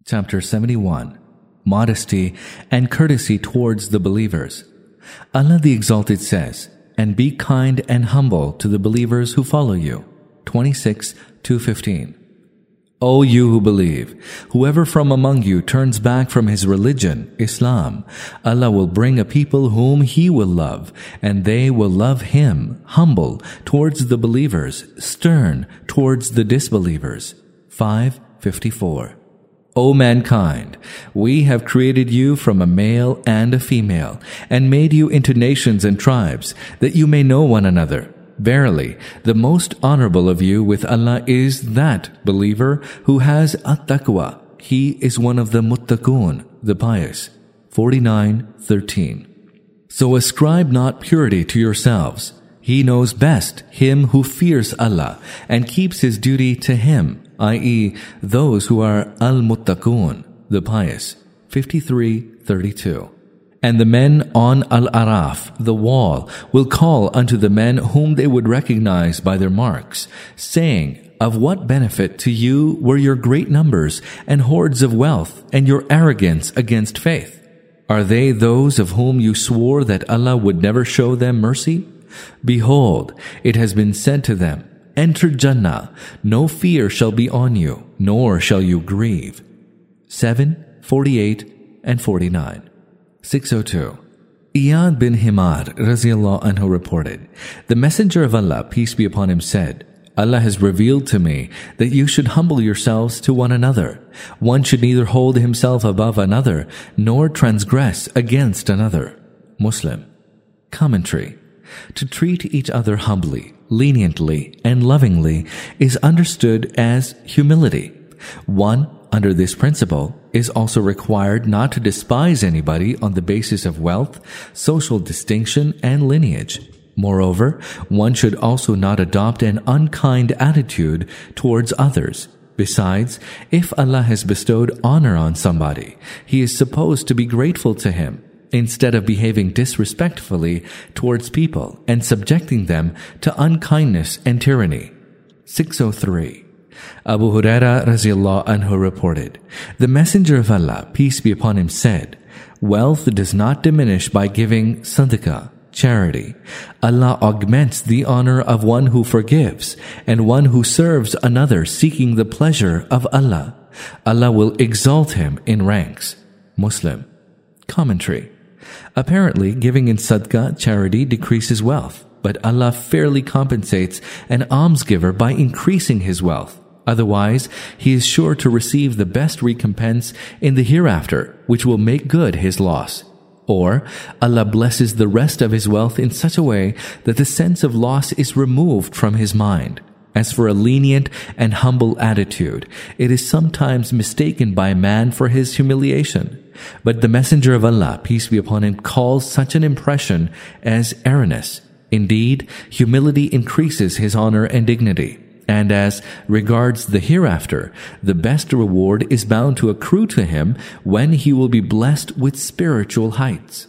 Chapter 71. Modesty and courtesy towards the believers. Allah the Exalted says, "And be kind and humble to the believers who follow you." 26:215. O you who believe, whoever from among you turns back from his religion, Islam, Allah will bring a people whom He will love, and they will love Him, humble towards the believers, stern towards the disbelievers. 5:54. O mankind, we have created you from a male and a female, and made you into nations and tribes, that you may know one another. Verily, the most honorable of you with Allah is that believer who has at-taqwa. He is one of the muttaqun, the pious. 49:13. So ascribe not purity to yourselves. He knows best him who fears Allah and keeps his duty to Him, i.e., those who are al-muttaqun, the pious. 53:32. And the men on Al-Araf, the wall, will call unto the men whom they would recognize by their marks, saying, "Of what benefit to you were your great numbers and hordes of wealth and your arrogance against faith? Are they those of whom you swore that Allah would never show them mercy? Behold, it has been said to them, Enter Jannah, no fear shall be on you, nor shall you grieve." 7:48-49. 602. Iyad bin Himar Raziyallahu anhu reported, "The Messenger of Allah, peace be upon him, said, Allah has revealed to me that you should humble yourselves to one another. One should neither hold himself above another, nor transgress against another." Muslim. Commentary. To treat each other humbly, leniently, and lovingly is understood as humility. One, under this principle, is also required not to despise anybody on the basis of wealth, social distinction, and lineage. Moreover, one should also not adopt an unkind attitude towards others. Besides, if Allah has bestowed honor on somebody, he is supposed to be grateful to him, instead of behaving disrespectfully towards people and subjecting them to unkindness and tyranny. 603. Abu Huraira Raziyallahu anhu reported, "The Messenger of Allah, peace be upon him, said, Wealth does not diminish by giving sadaqah, charity. Allah augments the honor of one who forgives and one who serves another seeking the pleasure of Allah. Allah will exalt him in ranks." Muslim. Commentary. Apparently, giving in sadaqah, charity, decreases wealth, but Allah fairly compensates an almsgiver by increasing his wealth. Otherwise, he is sure to receive the best recompense in the hereafter, which will make good his loss. Or, Allah blesses the rest of his wealth in such a way that the sense of loss is removed from his mind. As for a lenient and humble attitude, it is sometimes mistaken by man for his humiliation. But the Messenger of Allah, peace be upon him, calls such an impression as arrogance. Indeed, humility increases his honor and dignity. And as regards the hereafter, the best reward is bound to accrue to him when he will be blessed with spiritual heights.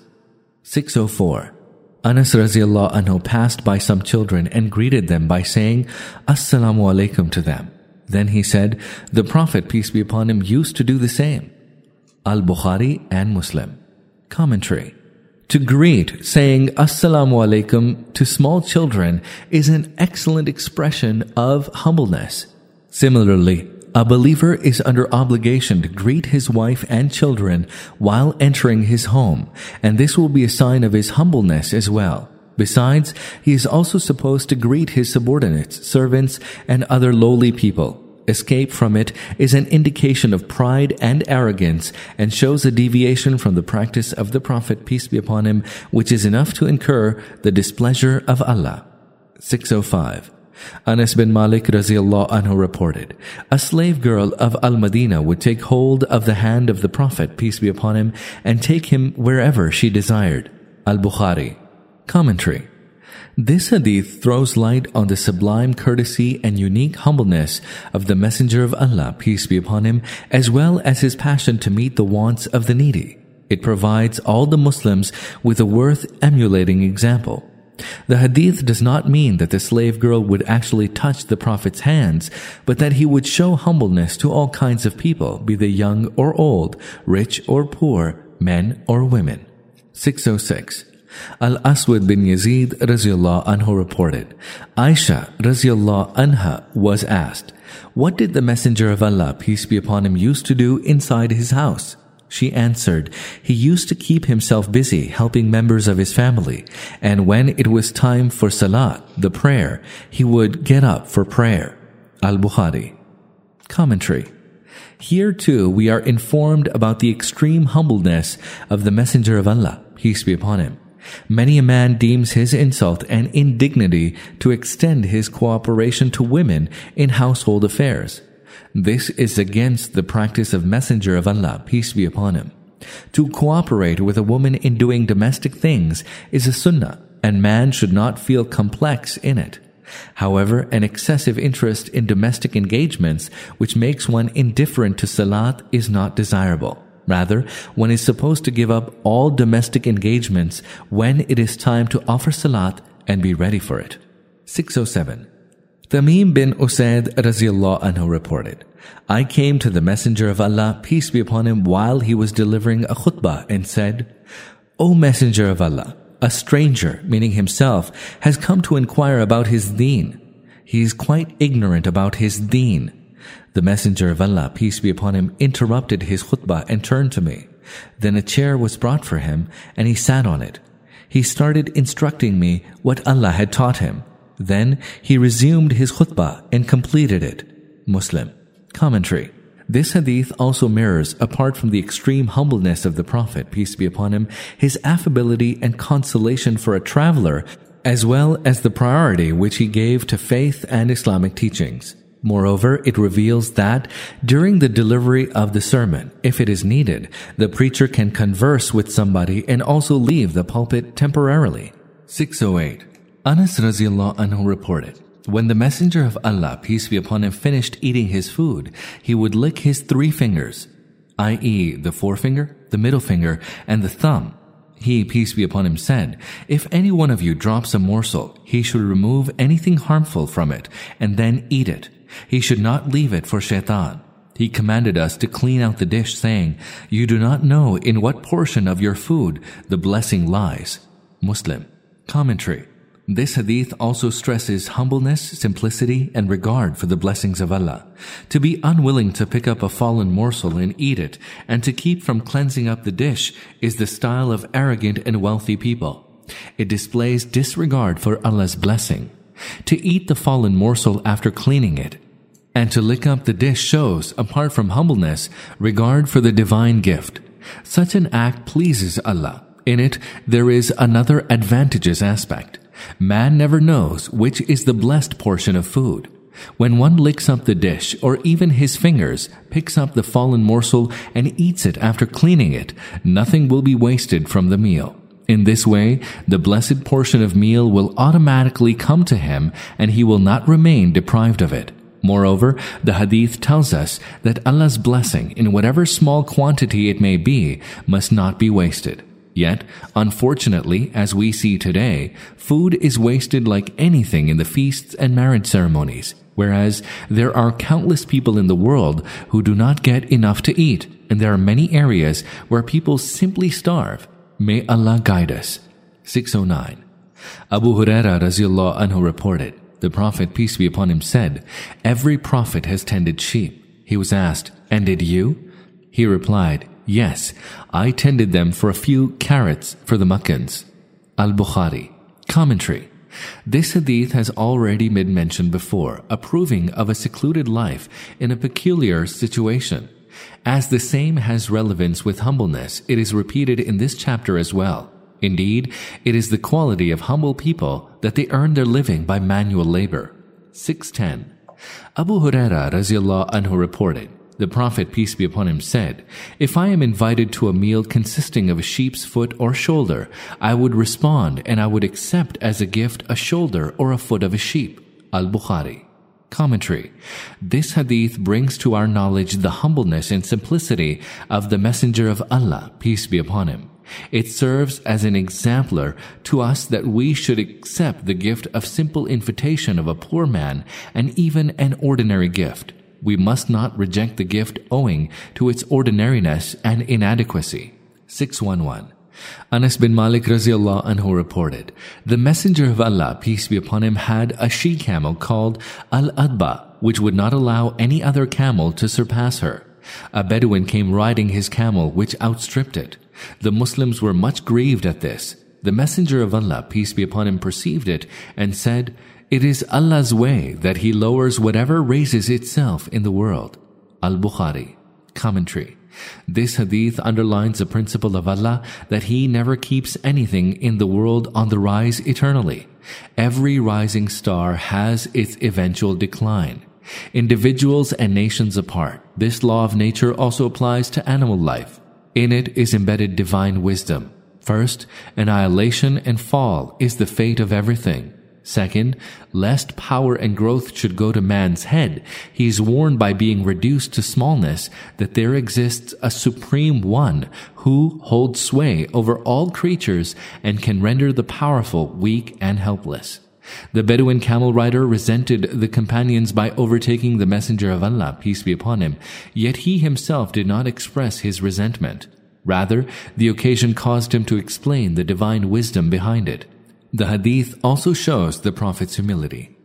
604. Anas Raziyallahu anhu passed by some children and greeted them by saying, "Assalamu alaikum" to them. Then he said, "The Prophet, peace be upon him, used to do the same." Al-Bukhari and Muslim. Commentary. To greet, saying Assalamu alaikum to small children is an excellent expression of humbleness. Similarly, a believer is under obligation to greet his wife and children while entering his home, and this will be a sign of his humbleness as well. Besides, he is also supposed to greet his subordinates, servants, and other lowly people. Escape from it is an indication of pride and arrogance and shows a deviation from the practice of the Prophet, peace be upon him, which is enough to incur the displeasure of Allah. 605. Anas bin Malik Raziyallahu anhu reported, a slave girl of Al-Madinah would take hold of the hand of the Prophet, peace be upon him, and take him wherever she desired. Al-Bukhari. Commentary. This hadith throws light on the sublime courtesy and unique humbleness of the Messenger of Allah, peace be upon him, as well as his passion to meet the wants of the needy. It provides all the Muslims with a worth emulating example. The hadith does not mean that the slave girl would actually touch the Prophet's hands, but that he would show humbleness to all kinds of people, be they young or old, rich or poor, men or women. 606. Al-Aswad bin Yazid Raziallahu Anhu reported, Aisha Raziallahu Anha was asked, what did the Messenger of Allah, peace be upon him, used to do inside his house? She answered, he used to keep himself busy helping members of his family, and when it was time for salat, the prayer, he would get up for prayer. Al-Bukhari. Commentary. Here too we are informed about the extreme humbleness of the Messenger of Allah, peace be upon him. Many a man deems his insult and indignity to extend his cooperation to women in household affairs. This is against the practice of Messenger of Allah, peace be upon him. To cooperate with a woman in doing domestic things is a sunnah, and man should not feel complex in it. However, an excessive interest in domestic engagements which makes one indifferent to salat is not desirable. Rather, one is supposed to give up all domestic engagements when it is time to offer salat and be ready for it. 607. Tamim bin Usaid Raziallahu Anhu reported, I came to the Messenger of Allah, peace be upon him, while he was delivering a khutbah and said, O Messenger of Allah, a stranger, meaning himself, has come to inquire about his deen. He is quite ignorant about his deen. The Messenger of Allah, peace be upon him, interrupted his khutbah and turned to me. Then a chair was brought for him and he sat on it. He started instructing me what Allah had taught him. Then he resumed his khutbah and completed it. Muslim. Commentary. This hadith also mirrors, apart from the extreme humbleness of the Prophet, peace be upon him, his affability and consolation for a traveler, as well as the priority which he gave to faith and Islamic teachings. Moreover, it reveals that during the delivery of the sermon, if it is needed, the preacher can converse with somebody and also leave the pulpit temporarily. 608. Anas Raziallahu Anhu reported, when the Messenger of Allah, peace be upon him, finished eating his food, he would lick his 3 fingers, i.e. the forefinger, the middle finger, and the thumb. He, peace be upon him, said, if any one of you drops a morsel, he should remove anything harmful from it and then eat it. He should not leave it for shaitan. He commanded us to clean out the dish, saying, you do not know in what portion of your food the blessing lies. Muslim. Commentary. This hadith also stresses humbleness, simplicity, and regard for the blessings of Allah. To be unwilling to pick up a fallen morsel and eat it, and to keep from cleansing up the dish, is the style of arrogant and wealthy people. It displays disregard for Allah's blessing. To eat the fallen morsel after cleaning it, and to lick up the dish shows, apart from humbleness, regard for the divine gift. Such an act pleases Allah. In it, there is another advantageous aspect. Man never knows which is the blessed portion of food. When one licks up the dish, or even his fingers, picks up the fallen morsel and eats it after cleaning it, nothing will be wasted from the meal. In this way, the blessed portion of meal will automatically come to him and he will not remain deprived of it. Moreover, the hadith tells us that Allah's blessing, in whatever small quantity it may be, must not be wasted. Yet, unfortunately, as we see today, food is wasted like anything in the feasts and marriage ceremonies, whereas there are countless people in the world who do not get enough to eat, and there are many areas where people simply starve. May Allah guide us. 609. Abu Huraira Raziallahu Anhu reported, the Prophet, peace be upon him, said, every prophet has tended sheep. He was asked, and did you? He replied, yes, I tended them for a few carrots for the Makkans. Al-Bukhari. Commentary. This hadith has already been mentioned before, approving of a secluded life in a peculiar situation. As the same has relevance with humbleness, it is repeated in this chapter as well. Indeed, it is the quality of humble people that they earn their living by manual labor. 610. Abu Huraira Raziallahu Anhu reported, the Prophet, peace be upon him, said, if I am invited to a meal consisting of a sheep's foot or shoulder, I would respond and I would accept as a gift a shoulder or a foot of a sheep. Al-Bukhari. Commentary. This hadith brings to our knowledge the humbleness and simplicity of the Messenger of Allah, peace be upon him. It serves as an exemplar to us that we should accept the gift of simple invitation of a poor man and even an ordinary gift. We must not reject the gift owing to its ordinariness and inadequacy. 611. Anas bin Malik Raziallahu Anhu reported, the Messenger of Allah, peace be upon him, had a she-camel called Al-Adba, which would not allow any other camel to surpass her. A Bedouin came riding his camel, which outstripped it. The Muslims were much grieved at this. The Messenger of Allah, peace be upon him, perceived it and said, it is Allah's way that He lowers whatever raises itself in the world. Al-Bukhari. Commentary. This hadith underlines the principle of Allah that He never keeps anything in the world on the rise eternally. Every rising star has its eventual decline. Individuals and nations apart, this law of nature also applies to animal life. In it is embedded divine wisdom. First, annihilation and fall is the fate of everything. Second, lest power and growth should go to man's head, he is warned by being reduced to smallness that there exists a Supreme One who holds sway over all creatures and can render the powerful weak and helpless. The Bedouin camel rider resented the companions by overtaking the Messenger of Allah, peace be upon him, yet he himself did not express his resentment. Rather, the occasion caused him to explain the divine wisdom behind it. The hadith also shows the Prophet's humility.